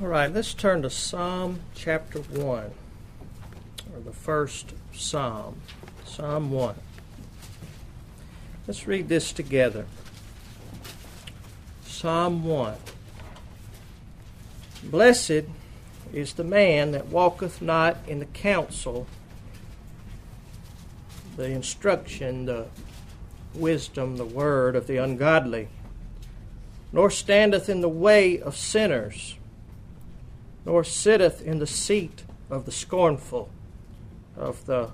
All right, let's turn to Psalm chapter 1, or the first Psalm, Psalm 1. Let's read this together. Psalm 1. Blessed is the man that walketh not in the counsel, the instruction, the wisdom, the word of the ungodly, nor standeth in the way of sinners, nor sitteth in the seat of the scornful, of the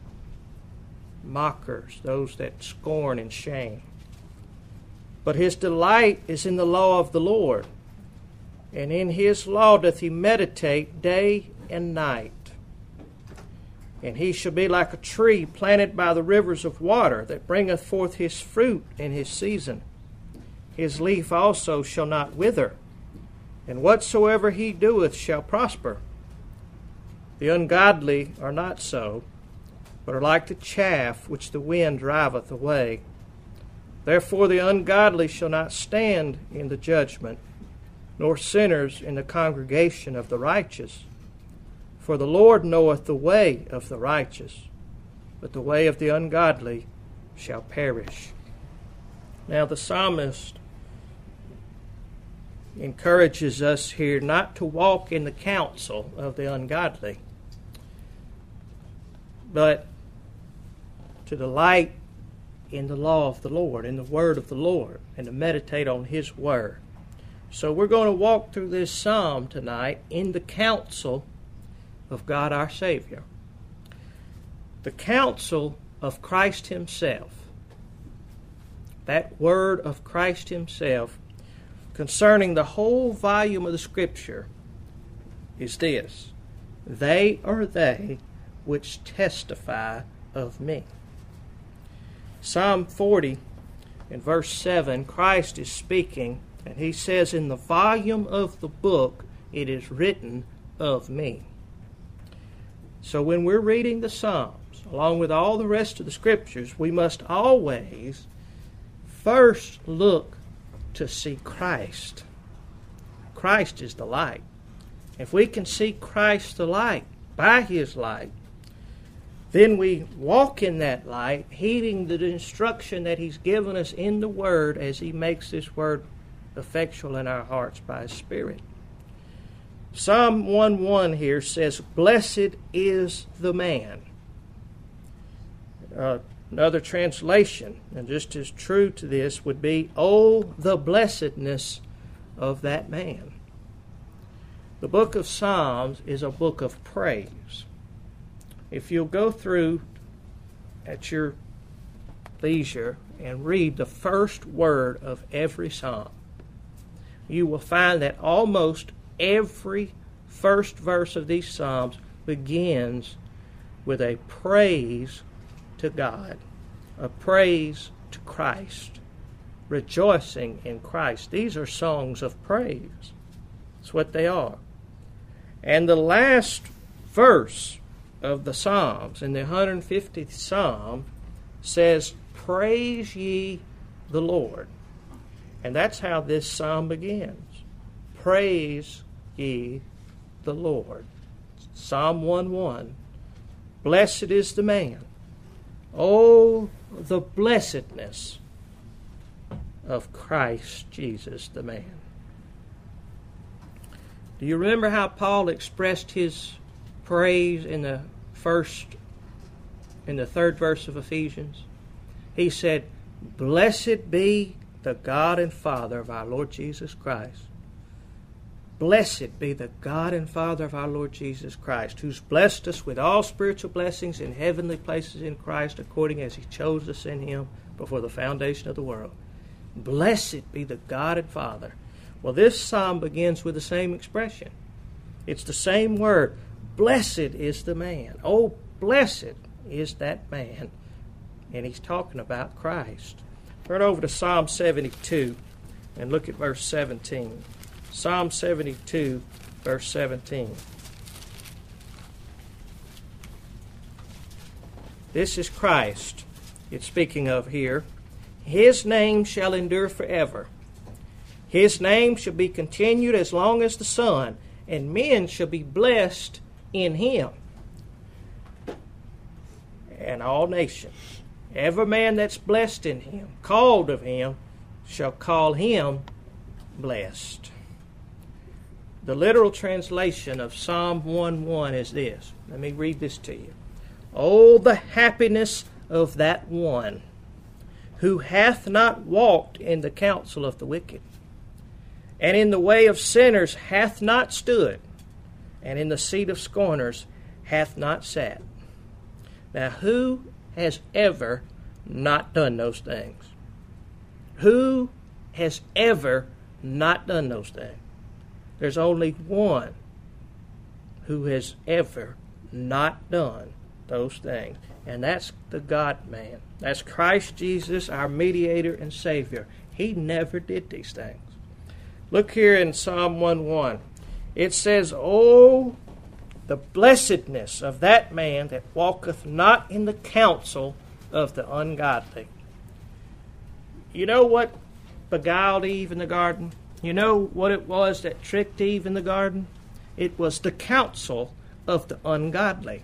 mockers, those that scorn and shame. But his delight is in the law of the Lord, and in his law doth he meditate day and night. And he shall be like a tree planted by the rivers of water, that bringeth forth his fruit in his season. His leaf also shall not wither, and whatsoever he doeth shall prosper. The ungodly are not so, but are like the chaff which the wind driveth away. Therefore the ungodly shall not stand in the judgment, nor sinners in the congregation of the righteous. For the Lord knoweth the way of the righteous, but the way of the ungodly shall perish. Now the psalmist encourages us here not to walk in the counsel of the ungodly, but to delight in the law of the Lord, in the word of the Lord, and to meditate on his word. So we're going to walk through this psalm tonight in the counsel of God our Savior. The counsel of Christ himself. That word of Christ himself concerning the whole volume of the Scripture is this: they are they which testify of me. Psalm 40 in verse 7, Christ is speaking, and he says, in the volume of the book it is written of me. So when we're reading the Psalms, along with all the rest of the Scriptures, we must always first look to see Christ. Christ is the light. If we can see Christ the light, by his light, then we walk in that light, heeding the instruction that he's given us in the Word as he makes this Word effectual in our hearts by his Spirit. Psalm 1:1 here says, blessed is the man. Another translation, and just as true to this, would be, oh, the blessedness of that man. The book of Psalms is a book of praise. If you'll go through at your leisure and read the first word of every psalm, you will find that almost every first verse of these psalms begins with a praise to God, a praise to Christ, rejoicing in Christ. These are songs of praise. That's what they are. And the last verse of the Psalms, in the 150th Psalm, says, praise ye the Lord. And that's how this psalm begins. Praise ye the Lord. Psalm 1:1. Blessed is the man. Oh, the blessedness of Christ Jesus the man. Do you remember how Paul expressed his praise in the third verse of Ephesians? He said, blessed be the God and Father of our Lord Jesus Christ. Blessed be the God and Father of our Lord Jesus Christ, who's blessed us with all spiritual blessings in heavenly places in Christ, according as he chose us in him before the foundation of the world. Blessed be the God and Father. Well, this psalm begins with the same expression. It's the same word. Blessed is the man. Oh, blessed is that man. And he's talking about Christ. Turn over to Psalm 72 and look at verse 17. Psalm 72, verse 17. This is Christ it's speaking of here. His name shall endure forever. His name shall be continued as long as the sun, and men shall be blessed in him. And all nations, every man that's blessed in him, called of him, shall call him blessed. The literal translation of Psalm 1:1 is this. Let me read this to you. Oh, the happiness of that one who hath not walked in the counsel of the wicked, and in the way of sinners hath not stood, and in the seat of scorners hath not sat. Now, who has ever not done those things? Who has ever not done those things? There's only one who has ever not done those things, and that's the God-man. That's Christ Jesus, our mediator and Savior. He never did these things. Look here in Psalm 1:1. It says, "Oh, the blessedness of that man that walketh not in the counsel of the ungodly." You know what beguiled Eve in the garden? You know what it was that tricked Eve in the garden? It was the counsel of the ungodly.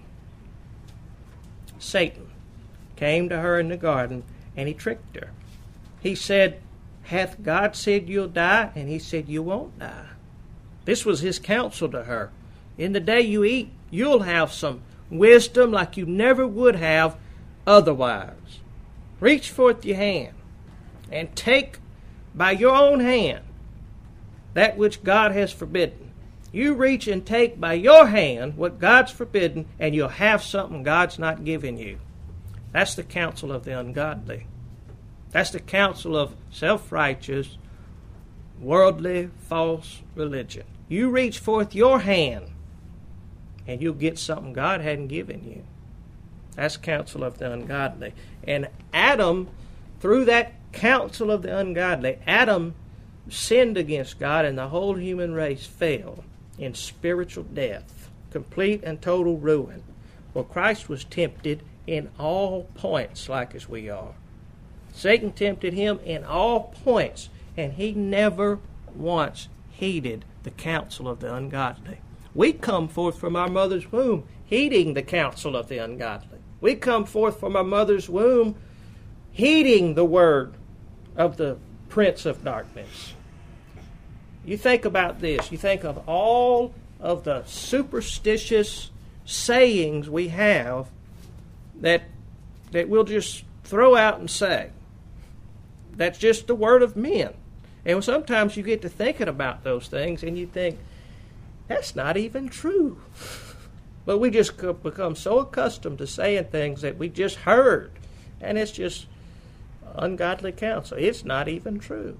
Satan came to her in the garden and he tricked her. He said, "Hath God said you'll die?" And he said, "You won't die." This was his counsel to her. In the day you eat, you'll have some wisdom like you never would have otherwise. Reach forth your hand and take by your own hand that which God has forbidden. You reach and take by your hand what God's forbidden, and you'll have something God's not given you. That's the counsel of the ungodly. That's the counsel of self-righteous, worldly, false religion. You reach forth your hand, and you'll get something God hadn't given you. That's counsel of the ungodly. And Adam, through that counsel of the ungodly, Adam sinned against God, and the whole human race fell in spiritual death, complete and total ruin. Well, Christ was tempted in all points like as we are. Satan tempted him in all points, and he never once heeded the counsel of the ungodly. We come forth from our mother's womb heeding the counsel of the ungodly. We come forth from our mother's womb heeding the word of the prince of darkness. You think about this. You think of all of the superstitious sayings we have that we'll just throw out and say. That's just the word of men. And sometimes you get to thinking about those things and you think, that's not even true. But we just become so accustomed to saying things that we just heard. And it's just ungodly counsel. It's not even true.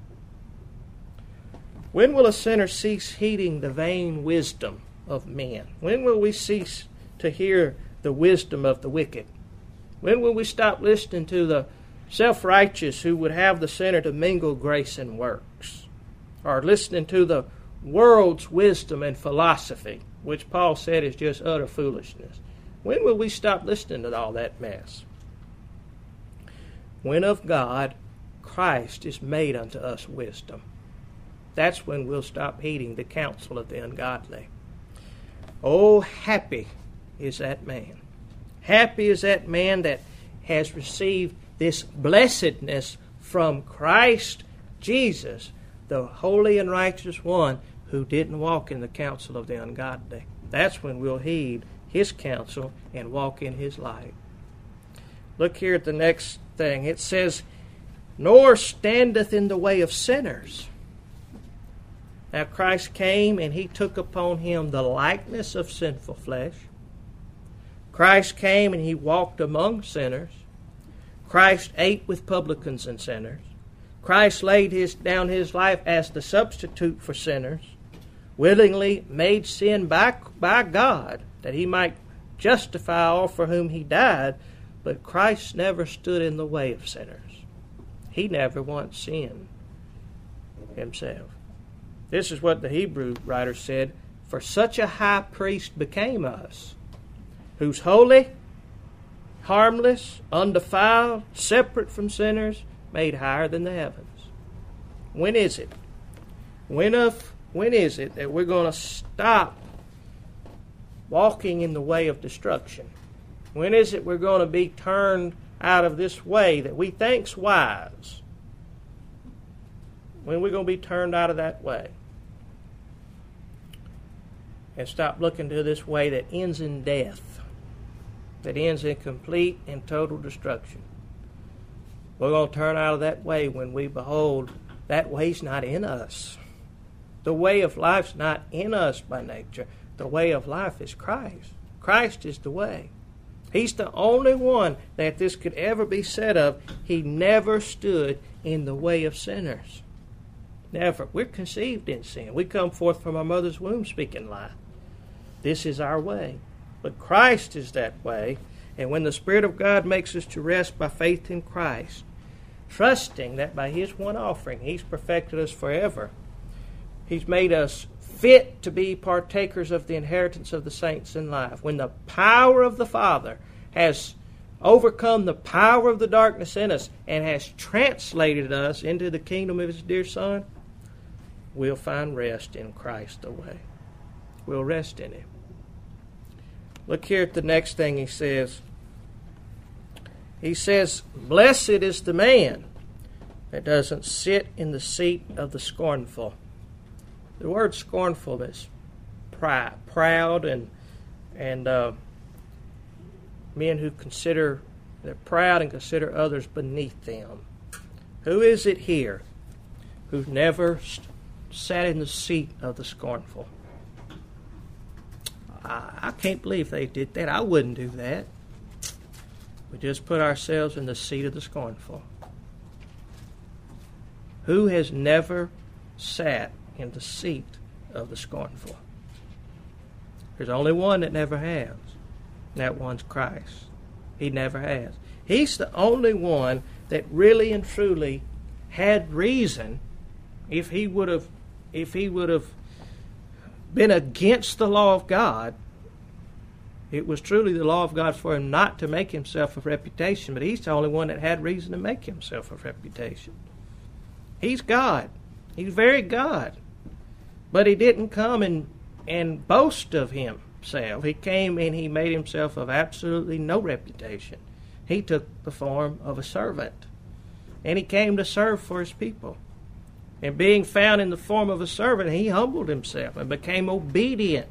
When will a sinner cease heeding the vain wisdom of men? When will we cease to hear the wisdom of the wicked? When will we stop listening to the self-righteous who would have the sinner to mingle grace and works? Or listening to the world's wisdom and philosophy, which Paul said is just utter foolishness? When will we stop listening to all that mess? When of God, Christ is made unto us wisdom. That's when we'll stop heeding the counsel of the ungodly. Oh, happy is that man. Happy is that man that has received this blessedness from Christ Jesus, the holy and righteous one who didn't walk in the counsel of the ungodly. That's when we'll heed his counsel and walk in his light. Look here at the next thing. It says, "Nor standeth in the way of sinners." Now Christ came and he took upon him the likeness of sinful flesh. Christ came and he walked among sinners. Christ ate with publicans and sinners. Christ laid down his life as the substitute for sinners, willingly made sin by God that he might justify all for whom he died, but Christ never stood in the way of sinners. He never once sinned himself. This is what the Hebrew writer said, "For such a high priest became us, who's holy, harmless, undefiled, separate from sinners, made higher than the heavens." When is it? When of When is it that we're going to stop walking in the way of destruction? When is it we're going to be turned out of this way that we think's wise? When we're going to be turned out of that way and stop looking to this way that ends in death, that ends in complete and total destruction? We're going to turn out of that way when we behold that way's not in us. The way of life's not in us by nature. The way of life is Christ. Christ is the way. He's the only one that this could ever be said of. He never stood in the way of sinners. Never. We're conceived in sin. We come forth from our mother's womb speaking life. This is our way. But Christ is that way. And when the Spirit of God makes us to rest by faith in Christ, trusting that by His one offering He's perfected us forever, He's made us fit to be partakers of the inheritance of the saints in life. When the power of the Father has overcome the power of the darkness in us and has translated us into the kingdom of His dear Son, we'll find rest in Christ the way. We'll rest in Him. Look here at the next thing He says. He says, blessed is the man that doesn't sit in the seat of the scornful. The word scornful is proud, and men who they're proud and consider others beneath them. Who is it here who's never sat in the seat of the scornful? I can't believe they did that. I wouldn't do that. We just put ourselves in the seat of the scornful. Who has never sat in the seat of the scornful? There's only one that never has. And that one's Christ. He never has. He's the only one that really and truly had reason, if he would have been against the law of God. It was truly the law of God for him not to make himself a reputation, but he's the only one that had reason to make himself a reputation. He's God. He's very God. But he didn't come and boast of himself. He came and he made himself of absolutely no reputation. He took the form of a servant. And he came to serve for his people. And being found in the form of a servant, he humbled himself and became obedient,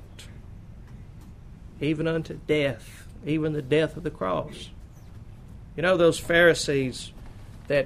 even unto death, even the death of the cross. You know those Pharisees that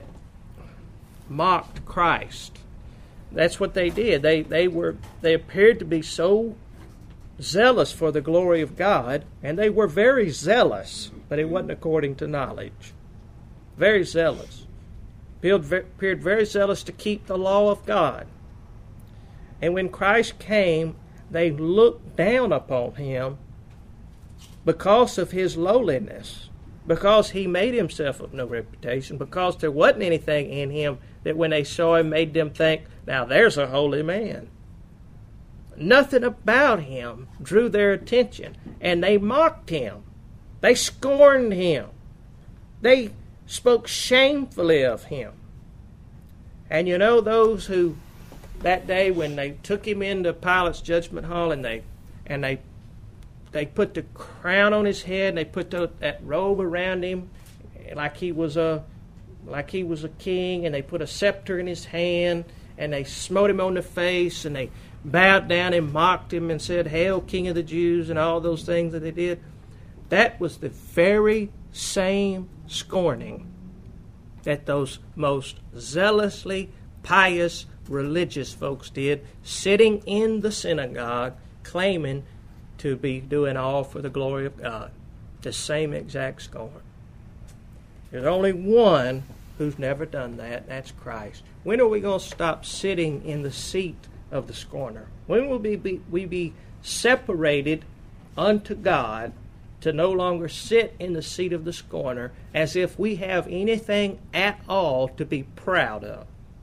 mocked Christ? That's what they did. They appeared to be so zealous for the glory of God, and they were very zealous, but it wasn't according to knowledge. Very zealous. Appeared very zealous to keep the law of God. And when Christ came, they looked down upon him because of his lowliness, because he made himself of no reputation, because there wasn't anything in him that when they saw him made them think, now there's a holy man. Nothing about him drew their attention, and they mocked him. They scorned him. They spoke shamefully of him. And you know those who, that day when they took him into Pilate's judgment hall and they put the crown on his head and they put that robe around him like he was a king, and they put a scepter in his hand and they smote him on the face and they bowed down and mocked him and said, "Hail, King of the Jews," and all those things that they did. That was the very same scorning that those most zealously pious religious folks did, sitting in the synagogue claiming to be doing all for the glory of God. The same exact scorn. There's only one who's never done that, and that's Christ. When are we going to stop sitting in the seat of the scorner? When will we be separated unto God to no longer sit in the seat of the scorner as if we have anything at all to be proud of?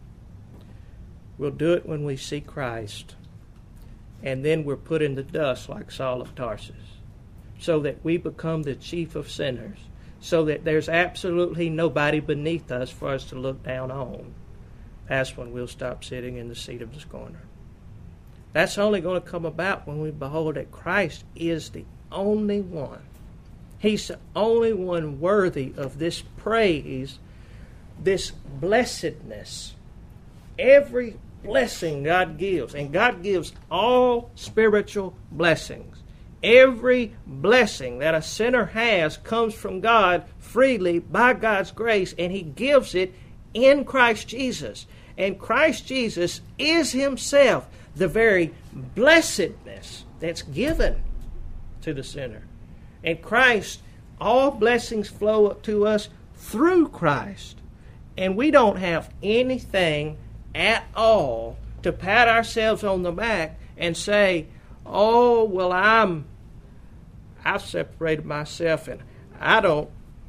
We'll do it when we see Christ. And then we're put in the dust like Saul of Tarsus, so that we become the chief of sinners, so that there's absolutely nobody beneath us for us to look down on. That's when we'll stop sitting in the seat of the scorner. That's only going to come about when we behold that Christ is the only one. He's the only one worthy of this praise, this blessedness. Every blessing God gives, and God gives all spiritual blessings. Every blessing that a sinner has comes from God freely by God's grace, and He gives it in Christ Jesus. And Christ Jesus is Himself the very blessedness that's given to the sinner. And Christ, all blessings flow to us through Christ. And we don't have anything at all to pat ourselves on the back and say, oh, well, I've separated myself and I don't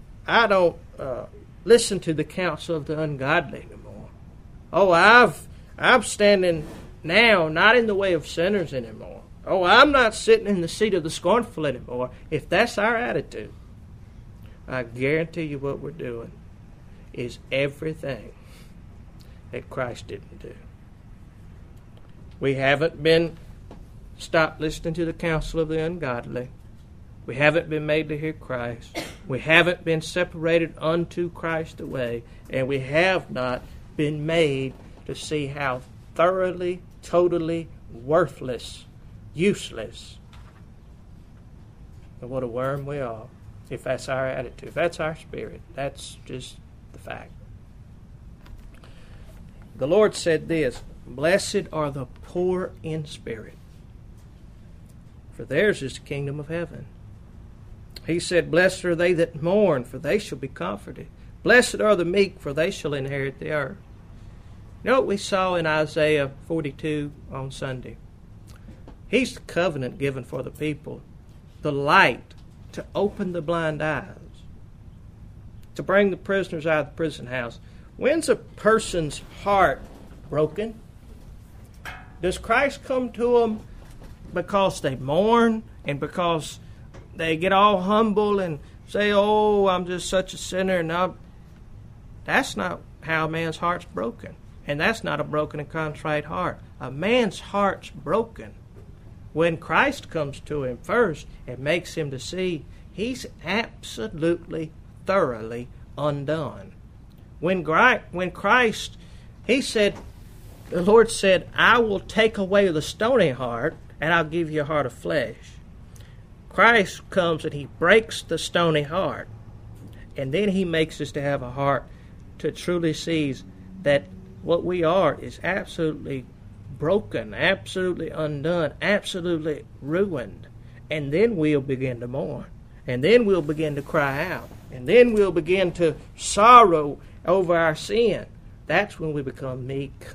listen to the counsel of the ungodly anymore. Oh, I'm standing now not in the way of sinners anymore. Oh, I'm not sitting in the seat of the scornful anymore. If that's our attitude, I guarantee you what we're doing is everything that Christ didn't do. We haven't been stopped listening to the counsel of the ungodly. We haven't been made to hear Christ. We haven't been separated unto Christ the way. And we have not been made to see how thoroughly, totally worthless, useless, and what a worm we are. If that's our attitude, if that's our spirit, that's just the fact. The Lord said this, blessed are the poor in spirit, for theirs is the kingdom of heaven. He said, blessed are they that mourn, for they shall be comforted. Blessed are the meek, for they shall inherit the earth. You know what we saw in Isaiah 42 on Sunday? He's the covenant given for the people, the light to open the blind eyes, to bring the prisoners out of the prison house. When's a person's heart broken? Does Christ come to them because they mourn and because they get all humble and say, oh, I'm just such a sinner? No, that's not how a man's heart's broken. And that's not a broken and contrite heart. A man's heart's broken when Christ comes to him first and makes him to see he's absolutely, thoroughly undone. When Christ, He said, the Lord said, I will take away the stony heart and I'll give you a heart of flesh. Christ comes and He breaks the stony heart. And then He makes us to have a heart to truly see that what we are is absolutely broken, absolutely undone, absolutely ruined. And then we'll begin to mourn. And then we'll begin to cry out. And then we'll begin to sorrow over our sin. That's when we become meek.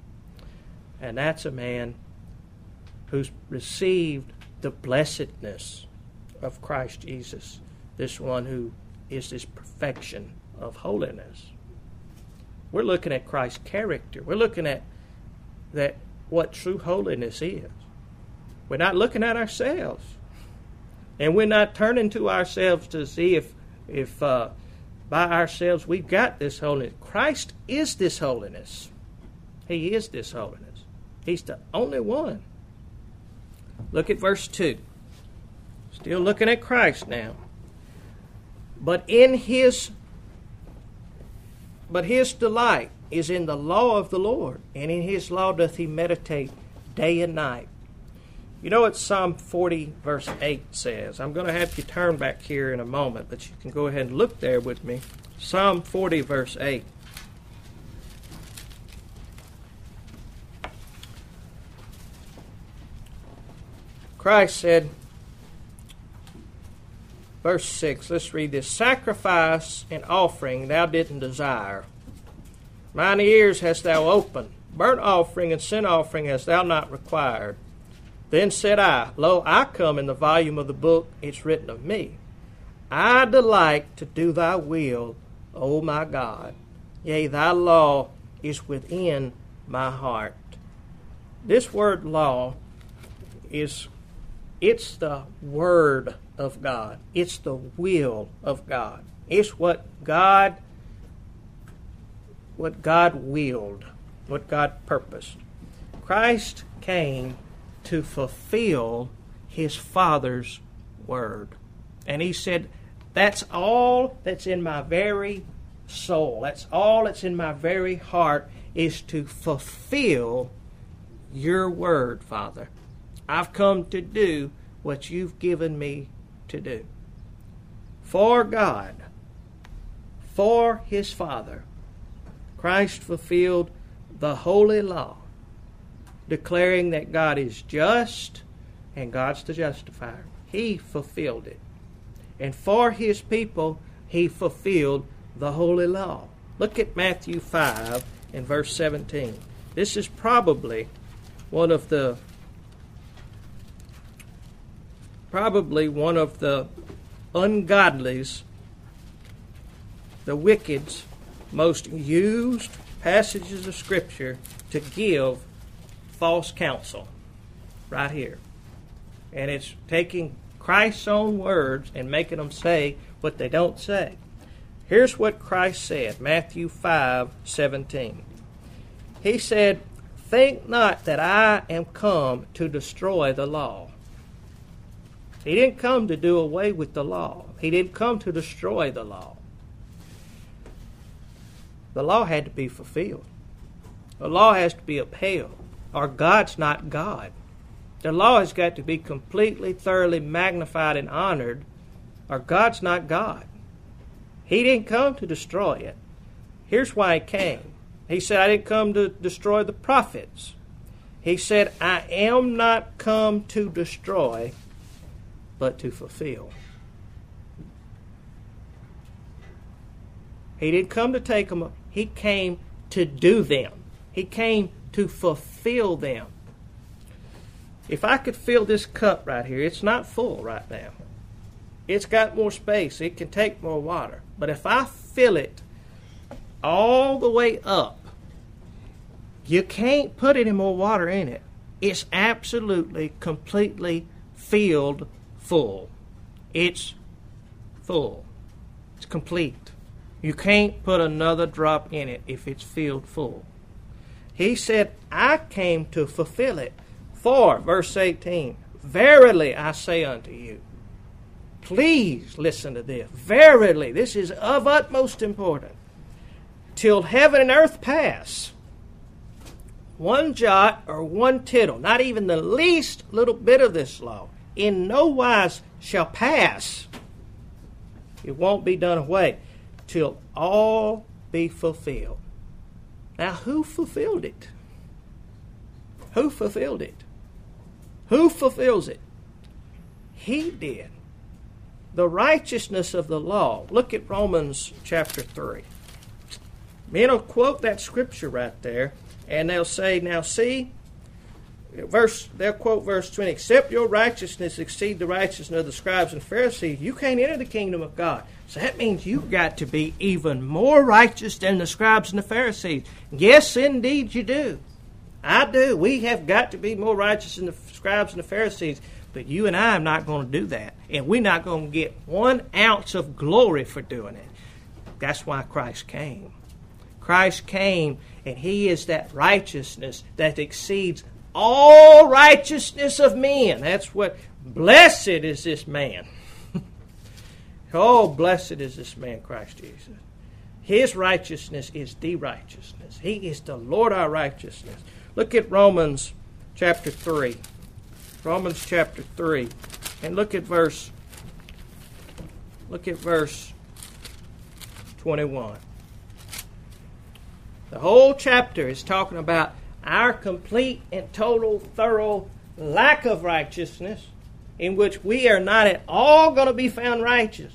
And that's a man who's received the blessedness of Christ Jesus, this one who is this perfection of holiness. We're looking at Christ's character. We're looking at that what true holiness is. We're not looking at ourselves. And we're not turning to ourselves to see if by ourselves we've got this holiness. Christ is this holiness. He is this holiness. He's the only one. Look at verse 2. Still looking at Christ now. But his delight is in the law of the Lord, and in His law doth he meditate day and night. You know what Psalm 40 verse 8 says? I'm going to have you turn back here in a moment, but you can go ahead and look there with me. Psalm 40 verse 8. Christ said, verse 6, let's read this. Sacrifice and offering thou didn't desire. Mine ears hast thou opened. Burnt offering and sin offering hast thou not required. Then said I, Lo, I come in the volume of the book, it's written of me. I delight to do thy will, O my God. Yea, thy law is within my heart. This word law it's the word of God. It's the will of God. It's what God willed, what God purposed. Christ came to fulfill his Father's word. And he said, that's all that's in my very soul. That's all that's in my very heart, is to fulfill your word, Father. I've come to do what you've given me to do. For God, for his Father, Christ fulfilled the holy law, declaring that God is just and God's the justifier. He fulfilled it. And for his people, he fulfilled the holy law. Look at Matthew 5 and verse 17. This is probably one of the ungodly's, the wicked's most used passages of Scripture to give false counsel. Right here. And it's taking Christ's own words and making them say what they don't say. Here's what Christ said, Matthew 5:17. He said, "Think not that I am come to destroy the law." He didn't come to do away with the law. He didn't come to destroy the law. The law had to be fulfilled. The law has to be upheld, or God's not God. The law has got to be completely, thoroughly magnified and honored, or God's not God. He didn't come to destroy it. Here's why he came. He said, I didn't come to destroy the prophets. He said, I am not come to destroy, but to fulfill. He didn't come to take them. He came to do them. He came to fulfill them. If I could fill this cup right here, it's not full right now. It's got more space. It can take more water. But if I fill it all the way up, you can't put any more water in it. It's absolutely, completely filled full. It's full. It's complete. You can't put another drop in it if it's filled full. He said, I came to fulfill it. For, verse 18, verily I say unto you. Please listen to this. Verily, this is of utmost importance. Till heaven and earth pass, one jot or one tittle, not even the least little bit of this law, in no wise shall pass. It won't be done away till all be fulfilled. Now, who fulfilled it? Who fulfilled it? Who fulfills it? He did. The righteousness of the law. Look at Romans chapter 3. Men will quote that scripture right there, and they'll say, now see, they'll quote verse 20, except your righteousness exceed the righteousness of the scribes and Pharisees, you can't enter the kingdom of God. So that means you've got to be even more righteous than the scribes and the Pharisees. Yes, indeed you do. I do. We have got to be more righteous than the scribes and the Pharisees. But you and I are not going to do that. And we're not going to get 1 ounce of glory for doing it. That's why Christ came. Christ came, and he is that righteousness that exceeds all righteousness of men. That's what, blessed is this man. Oh, blessed is this man, Christ Jesus. His righteousness is the righteousness. He is the Lord our righteousness. Look at Romans chapter 3. Romans chapter 3. And look at verse 21. The whole chapter is talking about our complete and total, thorough lack of righteousness, in which we are not at all going to be found righteous.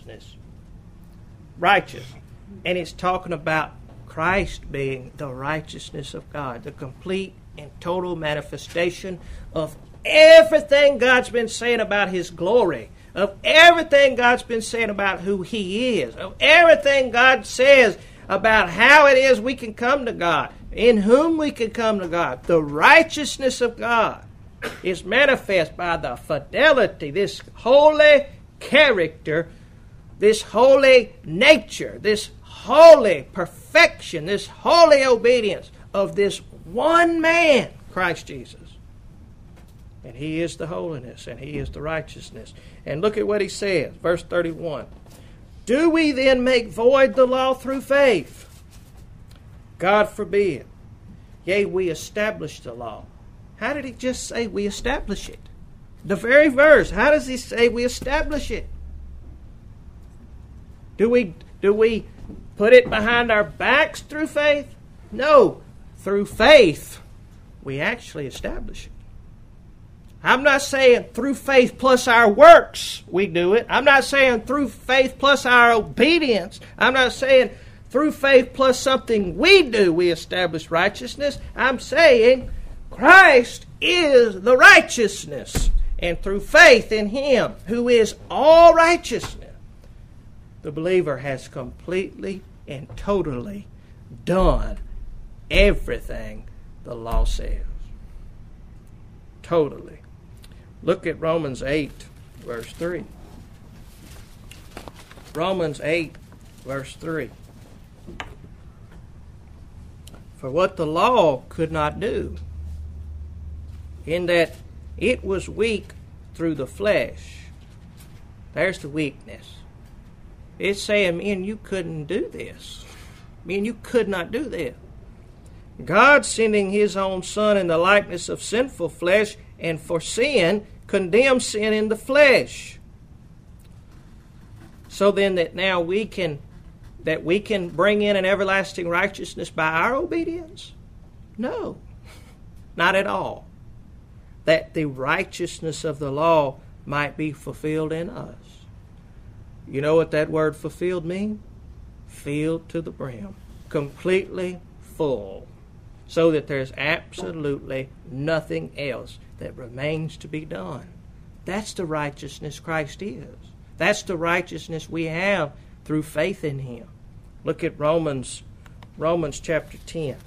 And it's talking about Christ being the righteousness of God, the complete and total manifestation of everything God's been saying about his glory, of everything God's been saying about who he is, of everything God says about how it is we can come to God, in whom we can come to God. The righteousness of God is manifest by the fidelity, this holy character, this holy nature, this holy perfection, this holy obedience of this one man, Christ Jesus. And He is the holiness, and He is the righteousness. And look at what He says, verse 31. Do we then make void the law through faith? God forbid. Yea, we establish the law. How did He just say we establish it? The very verse, how does He say we establish it? Do we put it behind our backs through faith? No. Through faith, we actually establish it. I'm not saying through faith plus our works we do it. I'm not saying through faith plus our obedience. I'm not saying through faith plus something we do we establish righteousness. I'm saying Christ is the righteousness. And through faith in Him, who is all righteousness, the believer has completely and totally done everything the law says. Totally. Look at Romans 8, verse 3. Romans 8, verse 3. For what the law could not do, in that it was weak through the flesh. There's the weakness. It's saying, man, you couldn't do this. Man, you could not do this. God sending His own Son in the likeness of sinful flesh, and for sin, condemned sin in the flesh. So then that now we can bring in an everlasting righteousness by our obedience? No, not at all. That the righteousness of the law might be fulfilled in us. You know what that word fulfilled means? Filled to the brim. Completely full. So that there's absolutely nothing else that remains to be done. That's the righteousness Christ is. That's the righteousness we have through faith in Him. Look at Romans chapter 10.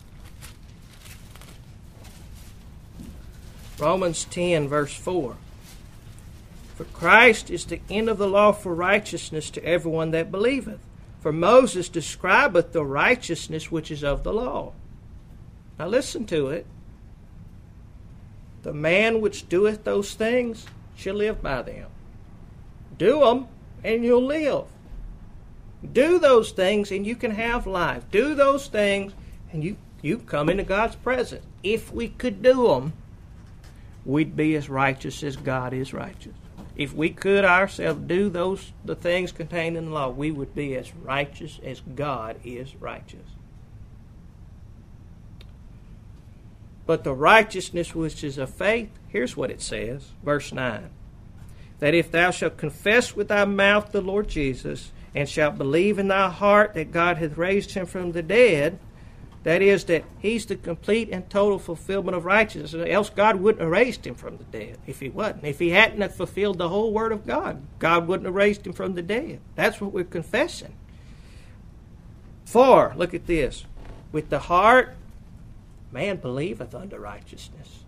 Romans 10, verse 4. For Christ is the end of the law for righteousness to everyone that believeth. For Moses describeth the righteousness which is of the law. Now listen to it. The man which doeth those things shall live by them. Do them, and you'll live. Do those things, and you can have life. Do those things, and you come into God's presence. If we could do them, we'd be as righteous as God is righteous. If we could ourselves do the things contained in the law, we would be as righteous as God is righteous. But the righteousness which is of faith, here's what it says, verse 9. That if thou shalt confess with thy mouth the Lord Jesus, and shalt believe in thy heart that God hath raised Him from the dead, that is, that He's the complete and total fulfillment of righteousness. Else God wouldn't have raised Him from the dead if He wasn't. If He hadn't have fulfilled the whole Word of God, God wouldn't have raised Him from the dead. That's what we're confessing. For, look at this, with the heart man believeth unto righteousness.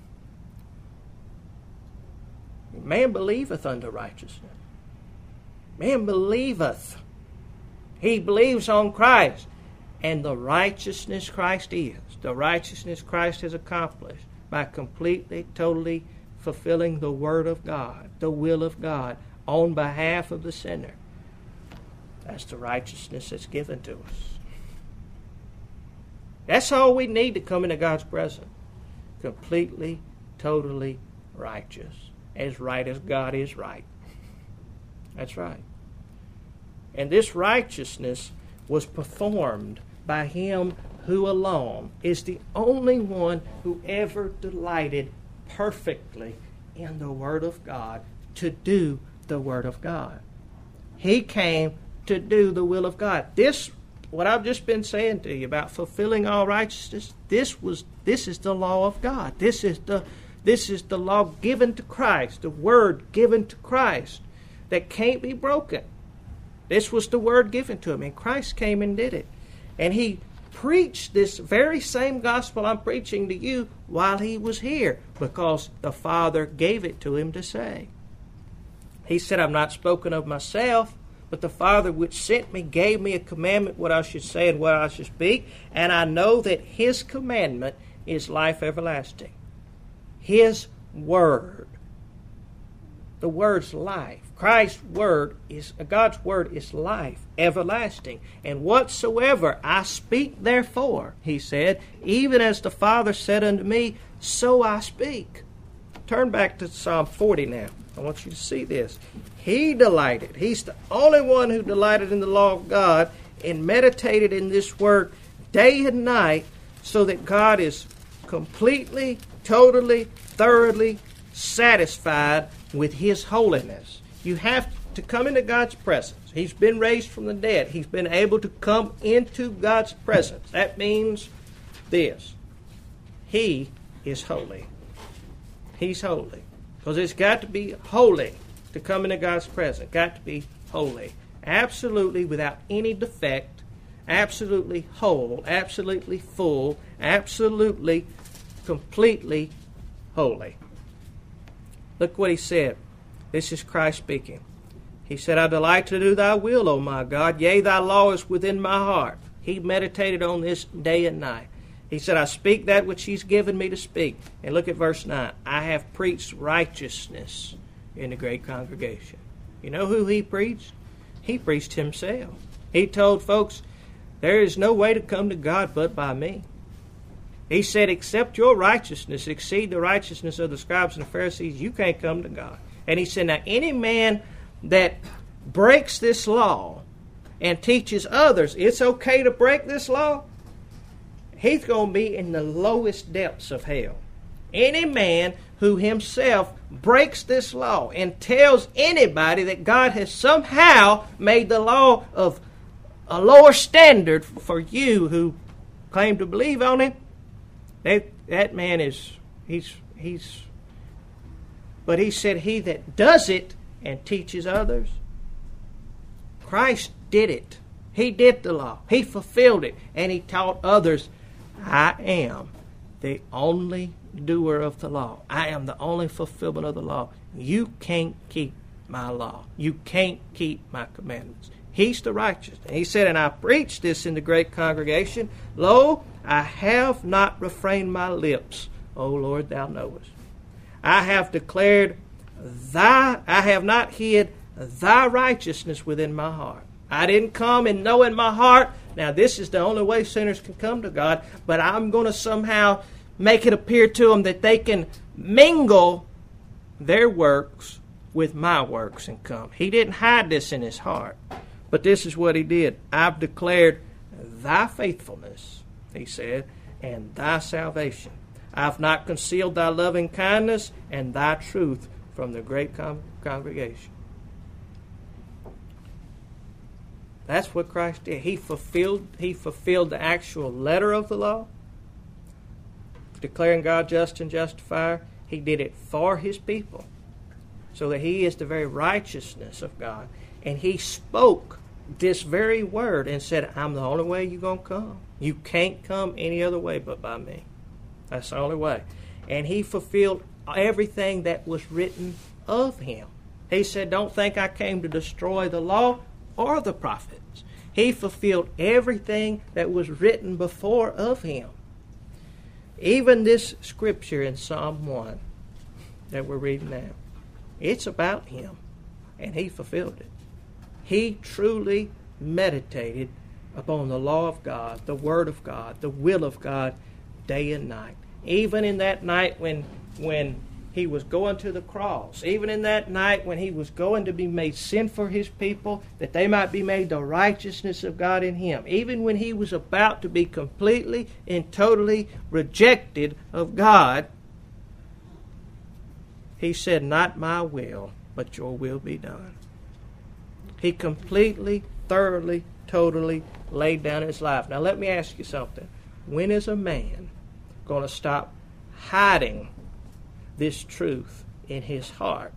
Man believeth unto righteousness. Man believeth. He believes on Christ. And the righteousness Christ is, the righteousness Christ has accomplished by completely, totally fulfilling the Word of God, the will of God, on behalf of the sinner. That's the righteousness that's given to us. That's all we need to come into God's presence. Completely, totally righteous. As right as God is right. That's right. And this righteousness was performed by Him who alone is the only one who ever delighted perfectly in the Word of God to do the Word of God. He came to do the will of God. This, what I've just been saying to you about fulfilling all righteousness, this is the law of God. This is the law given to Christ, the Word given to Christ that can't be broken. This was the Word given to Him, and Christ came and did it. And He preached this very same gospel I'm preaching to you while He was here, because the Father gave it to Him to say. He said, I've not spoken of myself, but the Father which sent me gave me a commandment what I should say and what I should speak, and I know that His commandment is life everlasting. His Word. The word's life. Christ's word God's word is life, everlasting. And whatsoever I speak therefore, he said, even as the Father said unto me, so I speak. Turn back to Psalm 40 now. I want you to see this. He delighted. He's the only one who delighted in the law of God and meditated in this word day and night, so that God is completely, totally, thoroughly satisfied with His holiness. You have to come into God's presence. He's been raised from the dead. He's been able to come into God's presence. That means this. He is holy. He's holy. Because it's got to be holy to come into God's presence. Got to be holy. Absolutely without any defect. Absolutely whole. Absolutely full. Absolutely, completely holy. Look what he said. This is Christ speaking. He said, I delight to do thy will, O my God. Yea, thy law is within my heart. He meditated on this day and night. He said, I speak that which he's given me to speak. And look at verse 9. I have preached righteousness in the great congregation. You know who he preached? He preached himself. He told folks, there is no way to come to God but by me. He said, except your righteousness exceed the righteousness of the scribes and the Pharisees, you can't come to God. And he said, now any man that breaks this law and teaches others it's okay to break this law, he's going to be in the lowest depths of hell. Any man who himself breaks this law and tells anybody that God has somehow made the law of a lower standard for you who claim to believe on it, that man is, but he said, he that does it and teaches others. Christ did it. He did the law. He fulfilled it. And he taught others, I am the only doer of the law. I am the only fulfillment of the law. You can't keep my law. You can't keep my commandments. He's the righteous. And he said, and I preached this in the great congregation. Lo, I have not refrained my lips. O Lord, thou knowest. I have declared I have not hid thy righteousness within my heart. I didn't come and know in my heart, now this is the only way sinners can come to God, but I'm going to somehow make it appear to them that they can mingle their works with my works and come. He didn't hide this in his heart, but this is what he did. I've declared thy faithfulness, he said, and thy salvation. I've not concealed thy loving kindness and thy truth from the great congregation. That's what Christ did. He fulfilled the actual letter of the law, declaring God just and justifier. He did it for his people, so that he is the very righteousness of God. And he spoke this very word and said, I'm the only way you're going to come. You can't come any other way but by me. That's the only way. And he fulfilled everything that was written of him. He said, don't think I came to destroy the law or the prophets. He fulfilled everything that was written before of him. Even this scripture in Psalm 1 that we're reading now, it's about him, and he fulfilled it. He truly meditated upon the law of God, the word of God, the will of God, day and night. Even in that night when he was going to the cross, even in that night when he was going to be made sin for his people, that they might be made the righteousness of God in him, even when he was about to be completely and totally rejected of God, he said, not my will, but your will be done. He completely, thoroughly, totally laid down his life. Now let me ask you something. When is a man going to stop hiding this truth in his heart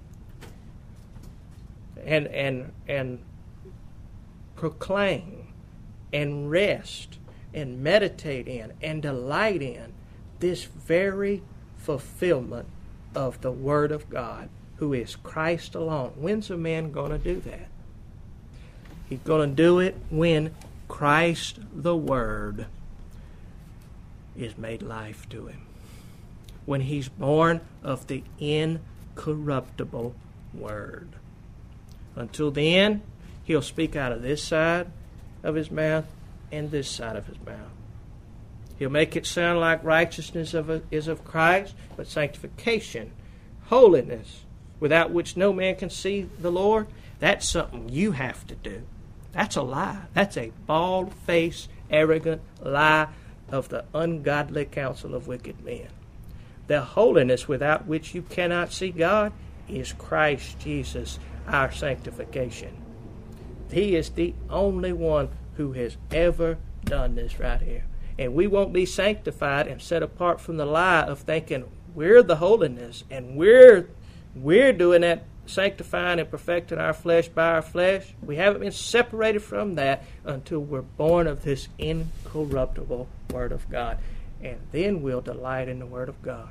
and proclaim and rest and meditate in and delight in this very fulfillment of the Word of God, who is Christ alone? When's a man going to do that? He's going to do it when Christ the Word is made life to him. when he's born of the incorruptible Word. Until then, he'll speak out of this side of his mouth and this side of his mouth. He'll make it sound like righteousness is of Christ, but sanctification, holiness, without which no man can see the Lord, that's something you have to do. That's a lie. That's a bald-faced, arrogant lie of the ungodly counsel of wicked men. The holiness without which you cannot see God is Christ Jesus, our sanctification. He is the only one who has ever done this right here. And we won't be sanctified and set apart from the lie of thinking we're the holiness and we're doing that, sanctifying and perfecting our flesh by our flesh. We haven't been separated from that until we're born of this incorruptible Word of God. And then we'll delight in the Word of God.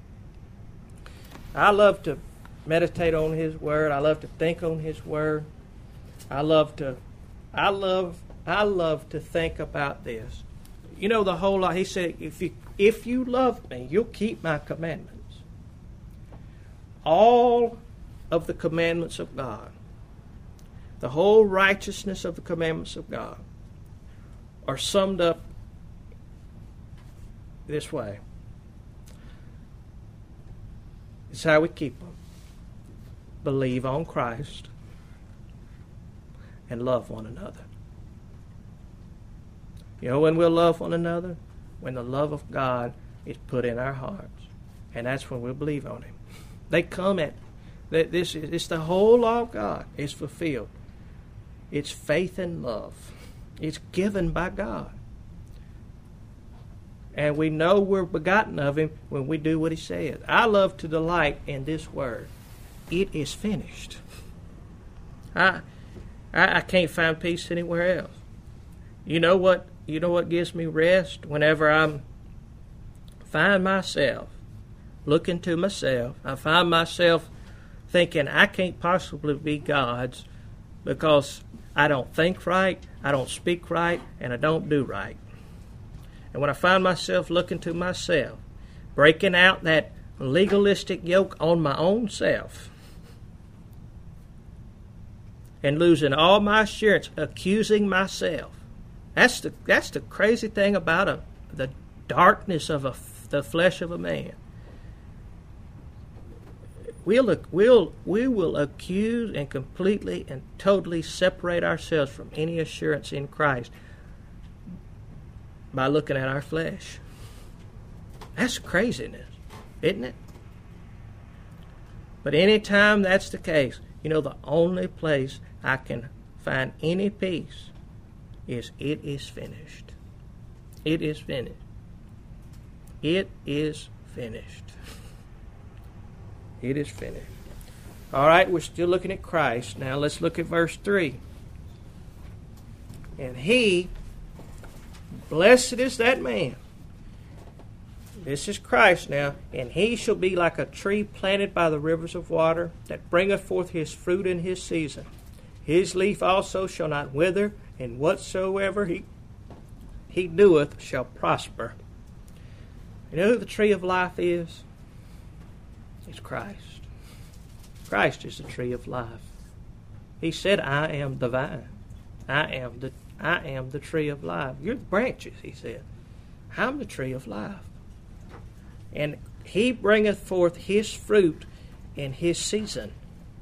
I love to meditate on His Word. I love to think on His Word. I love to think about this. You know, the whole lot. He said, if you love me, you'll keep my commandments. All of the commandments of God, the whole righteousness of the commandments of God, are summed up this way. It's how we keep them. Believe on Christ and love one another. You know when we'll love one another? When the love of God is put in our hearts. And that's when we'll believe on Him. They come at this. It's the whole law of God is fulfilled. It's faith and love. It's given by God. And we know we're begotten of Him when we do what He says. I love to delight in this word. It is finished. I can't find peace anywhere else. You know what gives me rest whenever I find myself looking to myself. I find myself thinking I can't possibly be God's because I don't think right, I don't speak right, and I don't do right. And when I find myself looking to myself, breaking out that legalistic yoke on my own self, and losing all my assurance, accusing myself. That's the crazy thing about the darkness of the flesh of a man. We will accuse and completely and totally separate ourselves from any assurance in Christ by looking at our flesh. That's craziness, isn't it? But anytime that's the case, the only place I can find any peace is it is finished. It is finished. It is finished. It is finished. All right, we're still looking at Christ. Now let's look at verse 3. And He, blessed is that man. This is Christ now. And he shall be like a tree planted by the rivers of water, that bringeth forth his fruit in his season. His leaf also shall not wither, and whatsoever he doeth shall prosper. You know who the tree of life is? It's Christ. Christ is the tree of life. He said, I am the vine. I am the tree of life. You're the branches, He said. I'm the tree of life. And He bringeth forth His fruit in His season.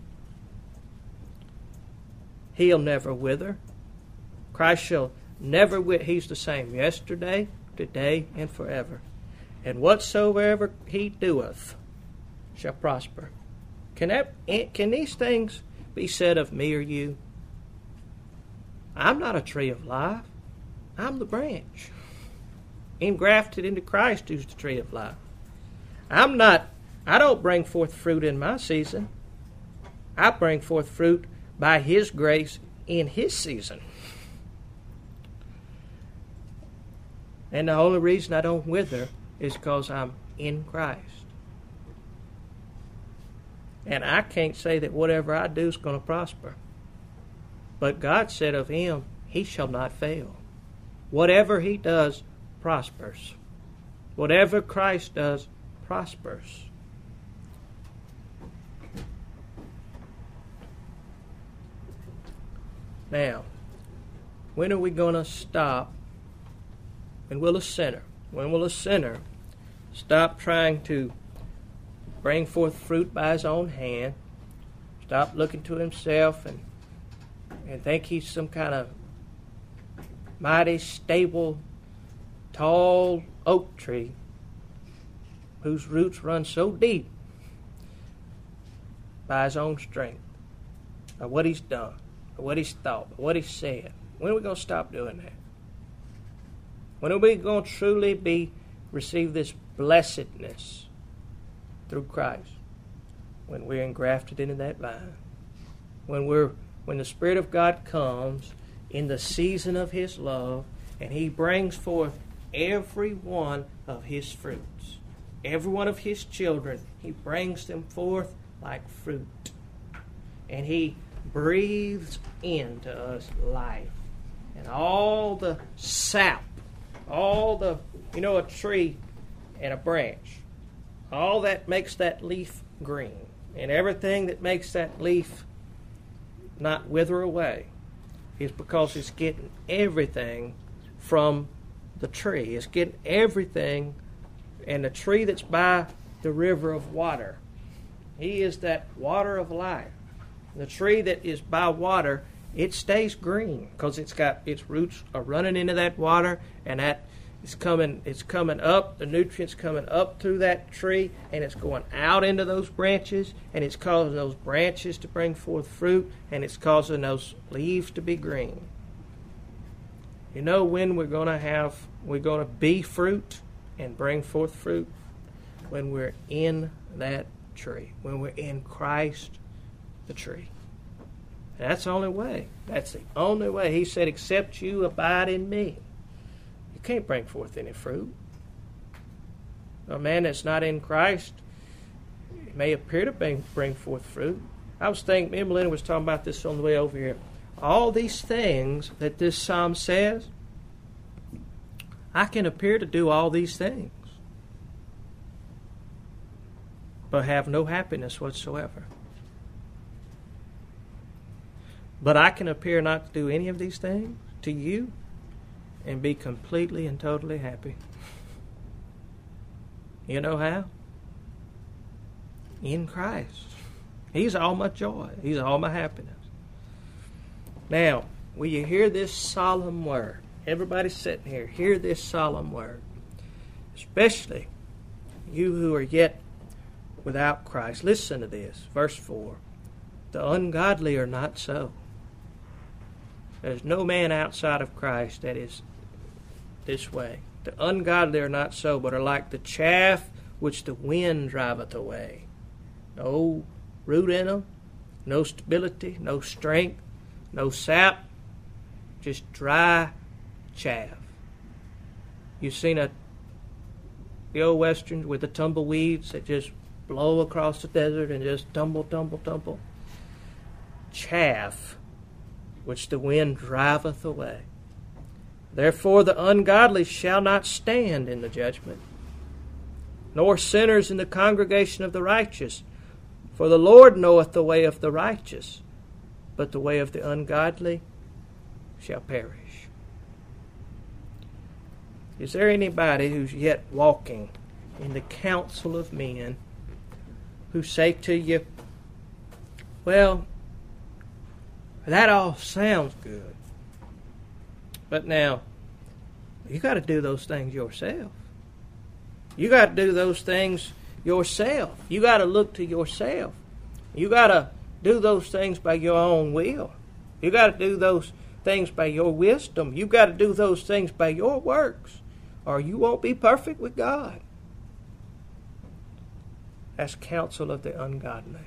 He'll never wither. Christ shall never wither. He's the same yesterday, today, and forever. And whatsoever He doeth shall prosper. Can these things be said of me or you? I'm not a tree of life. I'm the branch. Engrafted into Christ, who's the tree of life. I don't bring forth fruit in my season. I bring forth fruit by His grace in His season. And the only reason I don't wither is because I'm in Christ. And I can't say that whatever I do is going to prosper. But God said of Him, He shall not fail. Whatever He does prospers. Whatever Christ does prospers. Now, when are we going to stop? When will a sinner stop trying to bring forth fruit by his own hand, stop looking to himself and think he's some kind of mighty, stable, tall oak tree whose roots run so deep by his own strength, or what he's done, or what he's thought, or what he's said? When are we going to stop doing that? When are we going to truly receive this blessedness through Christ? When we're engrafted into that vine. When the Spirit of God comes in the season of His love, and He brings forth every one of His fruits. Every one of His children, He brings them forth like fruit. And He breathes into us life. And all the sap, a tree and a branch, all that makes that leaf green. And everything that makes that leaf not wither away is because it's getting everything from the tree. It's getting everything, and the tree that's by the river of water. He is that water of life. The tree that is by water, it stays green because its roots are running into that water, and that it's coming up, the nutrients coming up through that tree, and it's going out into those branches, and it's causing those branches to bring forth fruit, and it's causing those leaves to be green. You know when we're going to be fruit and bring forth fruit? When we're in that tree, when we're in Christ the tree. And that's the only way. That's the only way. He said, except you abide in me, you can't bring forth any fruit. A man that's not in Christ may appear to bring forth fruit. I was thinking, me and Melinda was talking about this on the way over here. All these things that this psalm says, I can appear to do all these things, but have no happiness whatsoever. But I can appear not to do any of these things to you and be completely and totally happy. You know how? In Christ. He's all my joy. He's all my happiness. Now, will you hear this solemn word? Everybody sitting here, hear this solemn word. Especially you who are yet without Christ. Listen to this. Verse 4. The ungodly are not so. There's no man outside of Christ that is this way. The ungodly are not so, but are like the chaff which the wind driveth away. No root in them, no stability, no strength, no sap, just dry chaff. You've seen the old westerns with the tumbleweeds that just blow across the desert and just tumble, tumble, tumble. Chaff which the wind driveth away. Therefore the ungodly shall not stand in the judgment, nor sinners in the congregation of the righteous. For the Lord knoweth the way of the righteous, but the way of the ungodly shall perish. Is there anybody who's yet walking in the counsel of men who say to you, well, that all sounds good, but now you got to do those things yourself. You got to do those things yourself. You got to look to yourself. You got to do those things by your own will. You got to do those things by your wisdom. You got to do those things by your works, or you won't be perfect with God. That's counsel of the ungodly.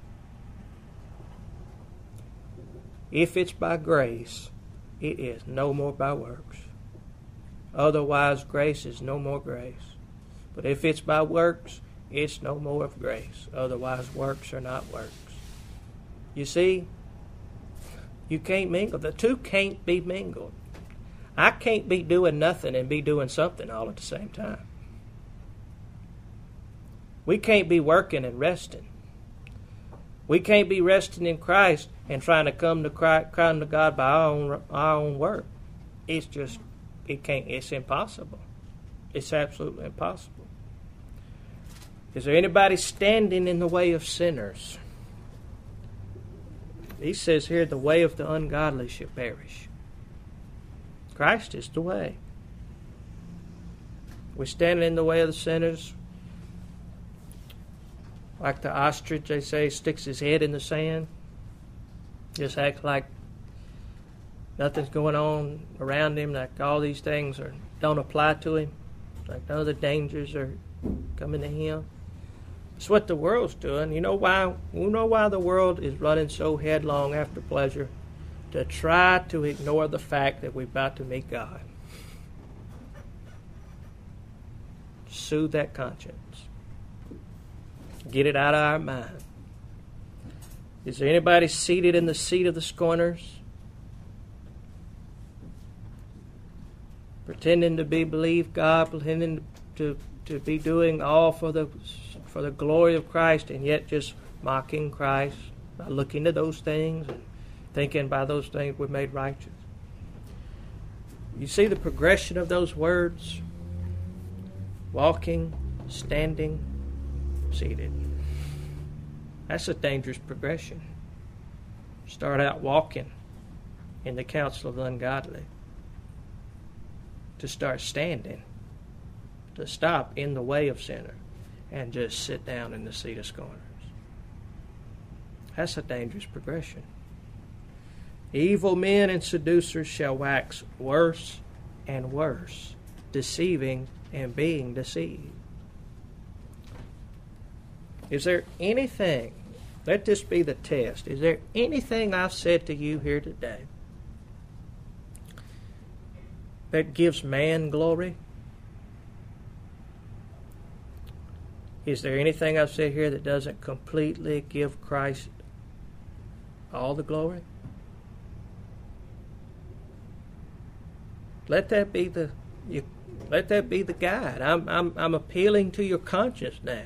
If it's by grace, it is no more by works. Otherwise, grace is no more grace. But if it's by works, it's no more of grace. Otherwise, works are not works. You see, you can't mingle. The two can't be mingled. I can't be doing nothing and be doing something all at the same time. We can't be working and resting. We can't be resting in Christ and trying to come to God by our own work. It's impossible. It's absolutely impossible. Is there anybody standing in the way of sinners? He says here, the way of the ungodly shall perish. Christ is the way. We're standing in the way of the sinners. Like the ostrich, they say, sticks his head in the sand. Just acts like nothing's going on around him, like all these things don't apply to him, like none of the dangers are coming to him. It's what the world's doing. You know why? You know why the world is running so headlong after pleasure? To try to ignore the fact that we're about to meet God. Soothe that conscience. Get it out of our mind. Is there anybody seated in the seat of the scorners? Pretending to believe God, pretending to be doing all for the glory of Christ, and yet just mocking Christ by looking to those things and thinking by those things we're made righteous. You see the progression of those words? Walking, standing, seated. That's a dangerous progression. Start out walking in the counsel of the ungodly, to start standing, to stop in the way of sinner, and just sit down in the seat of scorners. That's a dangerous progression. Evil men and seducers shall wax worse and worse, deceiving and being deceived. Is there anything, let this be the test, is there anything I've said to you here today that gives man glory? Is there anything I've said here that doesn't completely give Christ all the glory? Let that be the guide. I'm appealing to your conscience now.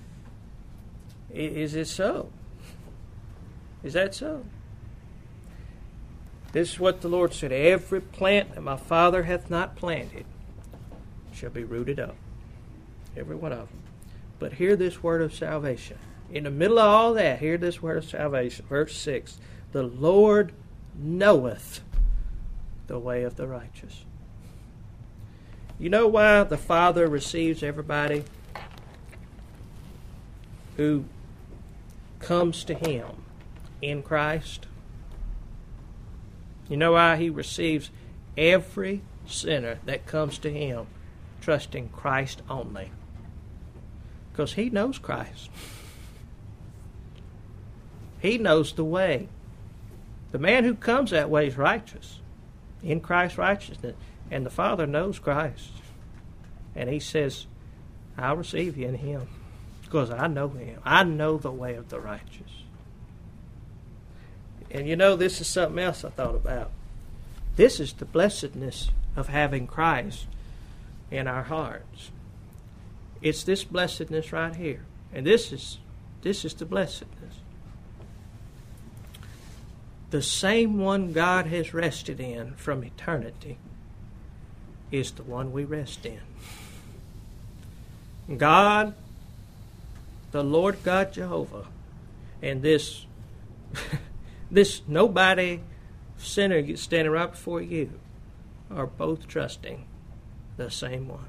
Is it so? Is that so? This is what the Lord said. Every plant that my Father hath not planted shall be rooted up. Every one of them. But hear this word of salvation. In the middle of all that, hear this word of salvation. Verse 6. The Lord knoweth the way of the righteous. You know why the Father receives everybody who comes to Him in Christ? You know why He receives every sinner that comes to Him trusting Christ only? Because He knows Christ. He knows the way. The man who comes that way is righteous, in Christ's righteousness. And the Father knows Christ. And He says, I'll receive you in Him. Because I know Him. I know the way of the righteous. And you know, this is something else I thought about. This is the blessedness of having Christ in our hearts. It's this blessedness right here. And this is the blessedness. The same one God has rested in from eternity is the one we rest in. God, the Lord God Jehovah, and this nobody sinner standing right before you are both trusting the same one.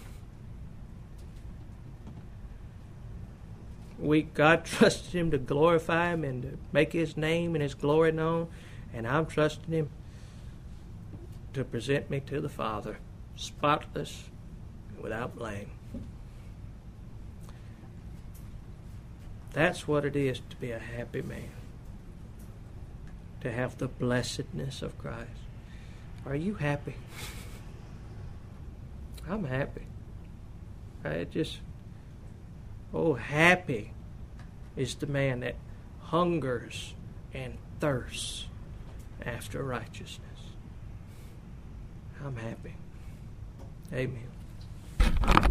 God trusted Him to glorify Him and to make His name and His glory known, and I'm trusting Him to present me to the Father, spotless and without blame. That's what it is to be a happy man, to have the blessedness of Christ. Are you happy? I'm happy. Happy is the man that hungers and thirsts after righteousness. I'm happy. Amen.